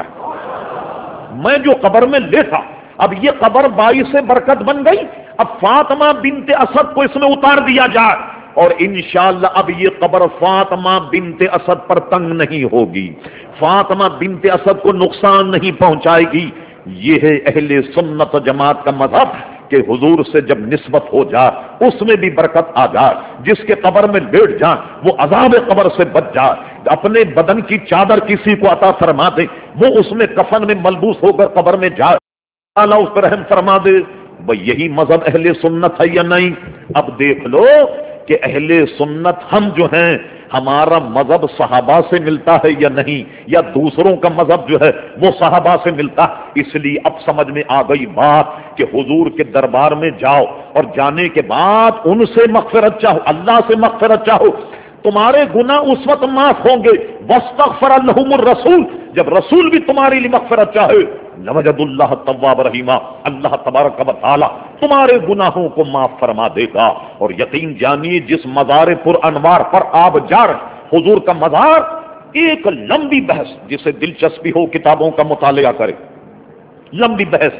S1: میں جو قبر میں لیٹا اب یہ قبر باعث سے برکت بن گئی. اب فاطمہ بنت اسد کو اس میں اتار دیا جائے اور انشاءاللہ اب یہ قبر فاطمہ بنت اسد پر تنگ نہیں ہوگی، فاطمہ بنت اسد کو نقصان نہیں پہنچائے گی. یہ ہے اہل سنت و جماعت کا مذہب کہ حضور سے جب نسبت ہو جائے اس میں بھی برکت آ جائے. جس کے قبر میں لیٹ جائے وہ عذاب قبر سے بچ جائے. اپنے بدن کی چادر کسی کو عطا فرما دے، وہ اس میں کفن میں ملبوس ہو کر قبر میں جائے، اللہ اس پر رحم فرما دے. بھئی یہی مذہب اہل سنت ہے یا نہیں؟ اب دیکھ لو کہ اہل سنت ہم جو ہیں ہمارا مذہب صحابہ سے ملتا ہے یا نہیں، یا دوسروں کا مذہب جو ہے وہ صحابہ سے ملتا ہے. اس لیے اب سمجھ میں آ گئی بات کہ حضور کے دربار میں جاؤ اور جانے کے بعد ان سے مغفرت چاہو، اللہ سے مغفرت چاہو. تمہارے گناہ اس وقت معاف ہوں گے واستغفر لهم الرسول، جب رسول بھی تمہارے لیے مغفرت چاہے. لوجد اللہ تواب رحیمہ، اللہ تبارک و تعالی تمہارے گناہوں کو معاف فرما دے گا. اور یقین جانیے جس مزار پر انوار پر آپ جا رہے حضور کا مزار، ایک لمبی بحث، جسے دلچسپی ہو کتابوں کا مطالعہ کرے. لمبی بحث،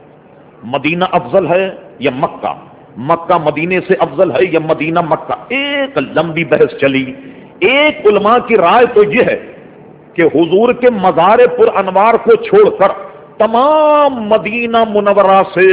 S1: مدینہ افضل ہے یا مکہ، مکہ مدینے سے افضل ہے یا مدینہ مکہ، ایک لمبی بحث چلی. ایک علماء کی رائے تو یہ ہے کہ حضور کے مزار پر انوار کو چھوڑ کر تمام مدینہ منورہ سے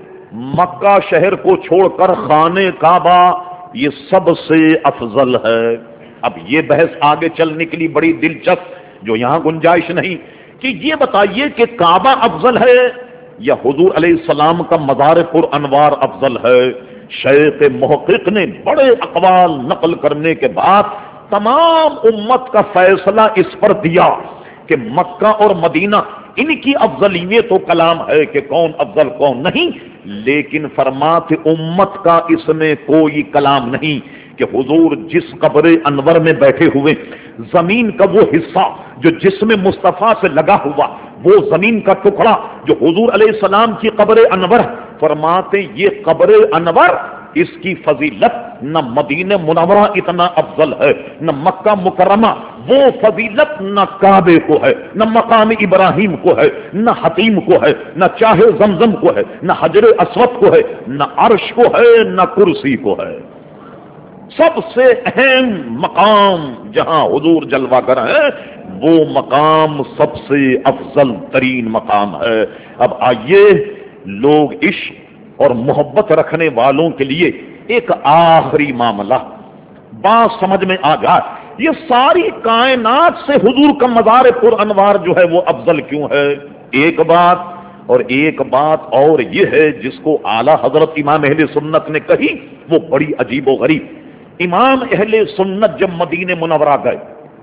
S1: مکہ شہر کو چھوڑ کر خانہ کعبہ یہ سب سے افضل ہے. اب یہ بحث آگے چلنے کے لیے بڑی دلچسپ جو یہاں گنجائش نہیں کہ یہ بتائیے کہ کعبہ افضل ہے یا حضور علیہ السلام کا مزار پر انوار افضل ہے. شیخ محقق نے بڑے اقوال نقل کرنے کے بعد تمام امت کا فیصلہ اس پر دیا کہ مکہ اور مدینہ ان کی افضلیت و کلام ہے کہ کون افضل کون نہیں، لیکن فرماتے امت کا اس میں کوئی کلام نہیں کہ حضور جس قبر انور میں بیٹھے ہوئے، زمین کا وہ حصہ جو جسم مصطفیٰ سے لگا ہوا، وہ زمین کا ٹکڑا جو حضور علیہ السلام کی قبر انور، فرماتے یہ قبر انور، اس کی فضیلت نہ مدینہ منورہ اتنا افضل ہے، نہ مکہ مکرمہ وہ فضیلت نہ کعبے کو ہے، نہ مقام ابراہیم کو ہے، نہ حتیم کو ہے، نہ چاہے زمزم کو ہے، نہ حجر اسود کو ہے، نہ عرش کو ہے، نہ کرسی کو ہے۔ سب سے اہم مقام جہاں حضور جلوہ گر ہے، وہ مقام سب سے افضل ترین مقام ہے۔ اب آئیے لوگ عشق اور محبت رکھنے والوں کے لیے ایک آخری معاملہ بات سمجھ میں آ جائے، یہ ساری کائنات سے حضور کا مزار پر انوار جو ہے وہ افضل کیوں ہے؟ ایک بات، اور ایک بات اور یہ ہے جس کو اعلی حضرت امام اہل سنت نے کہی، وہ بڑی عجیب و غریب۔ امام اہل سنت جب مدینہ منورہ گئے،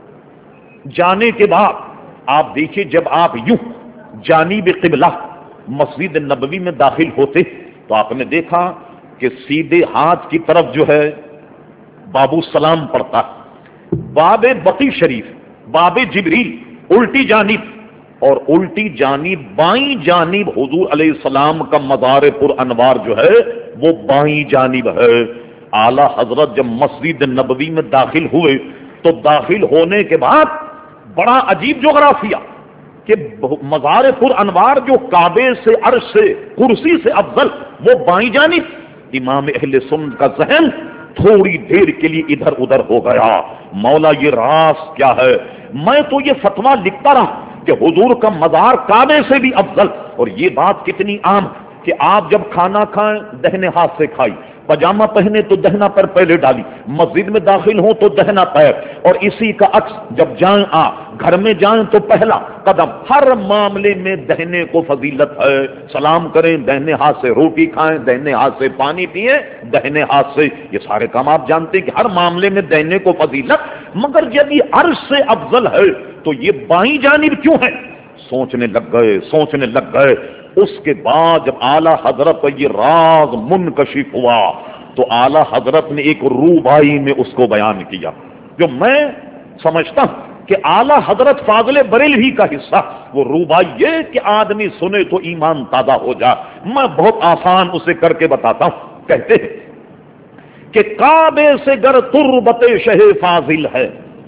S1: جانے کے بعد آپ دیکھیے جب آپ یوں جانب قبلہ مسجد نبوی میں داخل ہوتے تو آپ نے دیکھا کہ سیدھے ہاتھ کی طرف جو ہے باب السلام پڑتا، باب بقی شریف، باب جبریل الٹی جانب، اور الٹی جانب بائیں جانب حضور علیہ السلام کا مزار پر انوار جو ہے وہ بائیں جانب ہے۔ اعلی حضرت جب مسجد نبوی میں داخل ہوئے تو داخل ہونے کے بعد بڑا عجیب جغرافیہ کہ مزار پر انوار جو کعبے سے، عرش سے، کرسی سے افضل، وہ بائیں جانب۔ امام اہل سنت کا ذہن تھوڑی دیر کے لیے ادھر ادھر ہو گیا، مولا یہ راز کیا ہے؟ میں تو یہ فتویٰ لکھتا رہا کہ حضور کا مزار کعبے سے بھی افضل، اور یہ بات کتنی عام کہ آپ جب کھانا کھائیں دہنے ہاتھ سے کھائی، پاجامہ پہنے تو دہنا پیر پہلے ڈالی، مسجد میں داخل ہوں تو دہنا پیر، اور اسی کا عکس جب جائیں آ گھر میں جائیں تو پہلا قدم، ہر معاملے میں دہنے کو فضیلت ہے۔ سلام کریں دہنے ہاتھ سے، روٹی کھائیں دہنے ہاتھ سے، پانی پیئیں دہنے ہاتھ سے، یہ سارے کام آپ جانتے ہیں کہ ہر معاملے میں دہنے کو فضیلت، مگر جب یہ عرش سے افضل ہے تو یہ بائیں جانب کیوں ہے؟ سوچنے لگ گئے سوچنے لگ گئے اس کے بعد جب اعلی حضرت کا یہ راز منکشف ہوا تو اعلی حضرت نے ایک روبائی میں اس کو بیان کیا، جو میں سمجھتا ہوں کہ اعلی حضرت فاضل بریلوی کا حصہ، وہ روبائی یہ کہ آدمی سنے تو ایمان تازہ ہو جائے، میں بہت آسان اسے کر کے بتاتا ہوں۔ کہتے ہیں کہ کعبے سے گر تربت شہ فاضل ہے،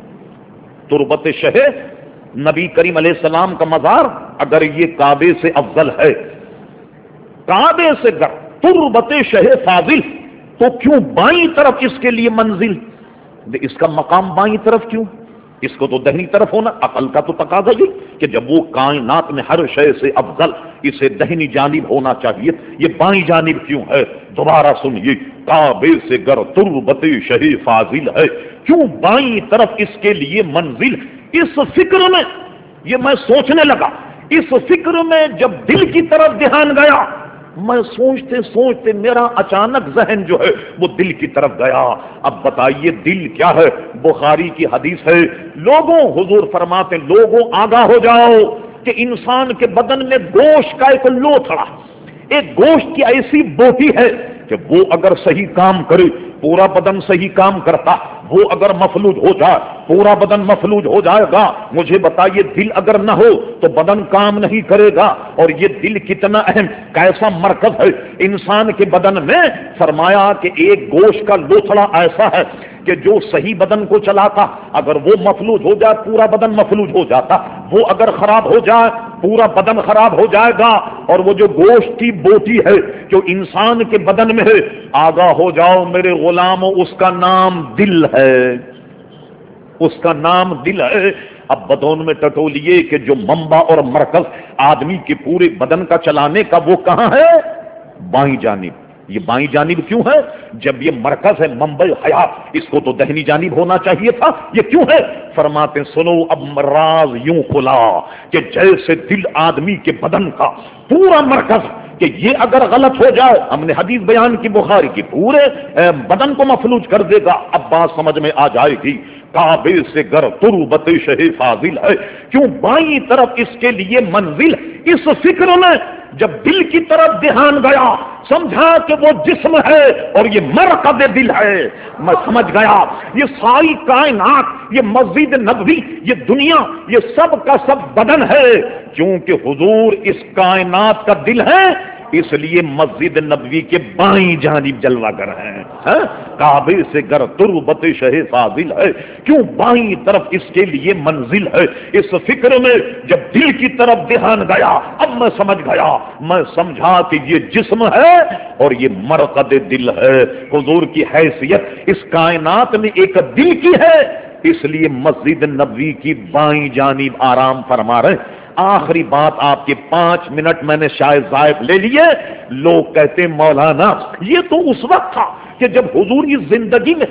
S1: تربت شہ نبی کریم علیہ السلام کا مزار اگر یہ کعبے سے افضل ہے، کعبے سے گر تربت شہ فاضل، تو کیوں بائیں طرف اس کے لیے منزل، اس کا مقام بائیں طرف کیوں؟ اس کو تو دہنی طرف ہونا، عقل کا تو تقاضا یہ کہ جب وہ کائنات میں ہر شے سے افضل اسے دہنی جانب ہونا چاہیے، یہ بائیں جانب کیوں ہے؟ دوبارہ سنیے، کعبے سے گر تربت شہ فاضل ہے، کیوں بائیں طرف اس کے لیے منزل؟ اس فکر میں یہ میں سوچنے لگا، اس فکر میں جب دل کی طرف دھیان گیا، میں سوچتے سوچتے میرا اچانک ذہن جو ہے وہ دل کی طرف گیا۔ اب بتائیے دل کیا ہے؟ بخاری کی حدیث ہے، لوگوں، حضور فرماتے لوگوں آگاہ ہو جاؤ کہ انسان کے بدن میں گوشت کا ایک لوتھڑا، ایک گوشت کی ایسی بوٹی ہے کہ وہ اگر صحیح کام کرے پورا بدن صحیح کام کرتا، وہ اگر مفلوج ہو جائے پورا بدن مفلوج ہو جائے گا۔ مجھے بتائیے دل اگر نہ ہو تو بدن کام نہیں کرے گا، اور یہ دل کتنا اہم، کیسا مرکز ہے انسان کے بدن میں؟ فرمایا کہ ایک گوشت کا لوتھڑا ایسا ہے کہ جو صحیح بدن کو چلاتا، اگر وہ مفلوج ہو جائے پورا بدن مفلوج ہو جاتا، وہ اگر خراب ہو جائے پورا بدن خراب ہو جائے گا۔ اور وہ جو گوشت کی بوٹی ہے جو انسان کے بدن میں ہے، آگاہ ہو جاؤ میرے غلاموں، اس کا نام دل ہے، اس کا نام دل ہے۔ اب بدون میں ٹٹولیے کہ جو منبع اور مرکز آدمی کے پورے بدن کا چلانے کا وہ کہاں ہے؟ بائیں جانب۔ یہ بائیں جانب کیوں ہے؟ جب یہ مرکز ہے منبع حیات، اس کو تو دہنی جانب ہونا چاہیے تھا، یہ کیوں ہے؟ فرماتے سنو اب راز یوں کھلا کہ جیسے دل آدمی کے بدن کا پورا مرکز کہ یہ اگر غلط ہو جائے، ہم نے حدیث بیان کی بخاری کی، پورے بدن کو مفلوج کر دے گا۔ اب بات سمجھ میں آ جائے گی۔ کعبے سے گر تربت شہ فاضل ہے، کیوں بائیں طرف اس کے لیے منزل۔ اس فکر میں جب دل کی طرف دھیان گیا، سمجھا کہ وہ جسم ہے اور یہ مرکز دل ہے، میں سمجھ گیا یہ ساری کائنات، یہ مسجد نبوی، یہ دنیا، یہ سب کا سب بدن ہے، کیونکہ حضور اس کائنات کا دل ہے، اس لیے مسجد نبوی کے بائیں جانب جلوہ گر ہیں۔ کعبے سے گر تربت شہ فاضل ہے، کیوں بائیں طرف اس کے لیے منزل ہے۔ اس فکر میں جب دل کی طرف دھیان گیا، اب میں سمجھ گیا، میں سمجھا کہ یہ جسم ہے اور یہ مرقد دل ہے۔ حضور کی حیثیت اس کائنات میں ایک دل کی ہے، اس لیے مسجد نبوی کی بائیں جانب آرام فرما رہے۔ آخری بات، آپ کے پانچ منٹ میں نے شاید زائد لے لیے۔ لوگ کہتے مولانا یہ تو اس وقت تھا کہ جب حضور اس زندگی میں،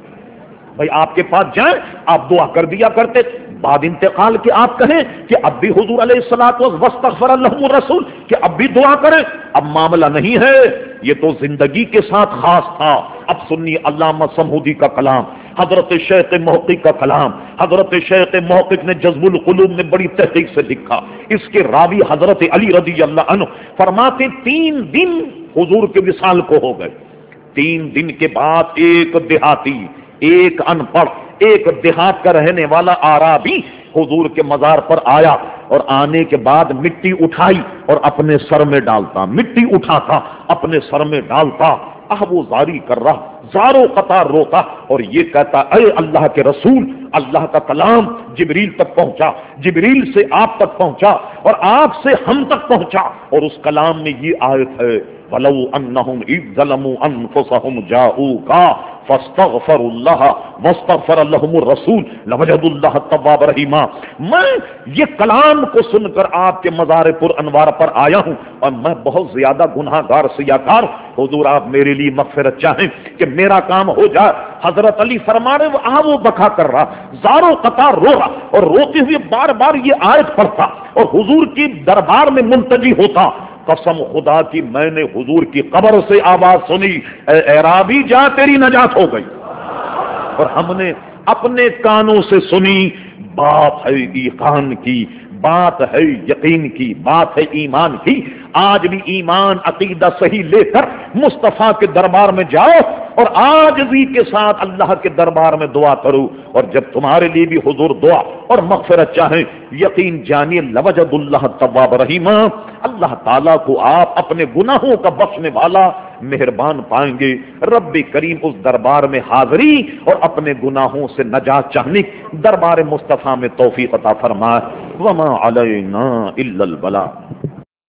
S1: بھائی آپ کے پاس جائیں آپ دعا کر دیا کرتے، بعد انتقال کے آپ کہیں کہ اب بھی حضور علیہ الصلوۃ واستغفر لهم الرسول کہ اب بھی دعا کریں۔ اب معاملہ نہیں ہے، یہ تو زندگی کے ساتھ خاص تھا۔ اب سنیے علامہ سمہودی کا کلام، حضرت شیخ محقق کا کلام۔ حضرت شیخ محقق نے جذب القلوب میں بڑی تحقیق سے لکھا، اس کے راوی حضرت علی رضی اللہ عنہ فرماتے تین دن حضور کے وصال کو ہو گئے۔ تین دن کے بعد ایک دیہاتی، ایک ان پڑھ، ایک دیہات کا رہنے والا آرابی حضور کے مزار پر آیا، اور آنے کے بعد مٹی اٹھائی اور اپنے سر میں ڈالتا، مٹی اٹھاتا اپنے سر میں ڈالتا۔ آہ وہ زاری کر رہا، زاروں قطار روتا اور یہ کہتا اے اللہ کے رسول، اللہ کا کلام جبریل تک پہنچا، جبریل سے آپ تک پہنچا اور آپ سے ہم تک پہنچا، اور اس کلام میں یہ آیت ہے وَلَوْ أَنَّهُمْ إِذْ ظَلَمُوا أَنفُسَهُمْ جَاءُوكَ فَاسْتَغْفَرُوا اللَّهَ وَاسْتَغْفَرَ لَهُمُ الرَّسُولُ لَوَجَدُوا اللَّهَ تَوَّابًا رَحِيمًا۔ میں یہ کلام کو سن کر آپ کے مزار پر انوار پر آیا ہوں، اور میں بہت زیادہ گناہگار سیاکار، حضور آپ میرے لیے مغفرت چاہیں کہ میرا کام ہو جائے۔ حضرت علی فرما رہے وہ آ وہ بکا کر رہا، زاروں قطار رو رہا، اور روتے ہوئے بار بار یہ آیت پڑھتا اور حضور کی دربار میں منتجی ہوتا۔ قسم خدا کی میں نے حضور کی قبر سے آواز سنی، اے اعرابی جا تیری نجات ہو گئی، اور ہم نے اپنے کانوں سے سنی۔ بات ہے ایقان کی، بات ہے یقین کی، بات ہے ایمان کی۔ آج بھی ایمان عقیدہ صحیح لے کر مصطفیٰ کے دربار میں جاؤ اور عاجزی کے ساتھ اللہ کے دربار میں دعا کرو، اور جب تمہارے لیے بھی حضور دعا اور مغفرت چاہیں، یقین جانیے لوجد اللہ تواب رحیما، اللہ تعالیٰ کو آپ اپنے گناہوں کا بخشنے والا مہربان پائیں گے۔ رب کریم اس دربار میں حاضری اور اپنے گناہوں سے نجات چاہنے دربار مصطفیٰ میں توفیق عطا فرمائے۔ وما علینا الا البلاغ۔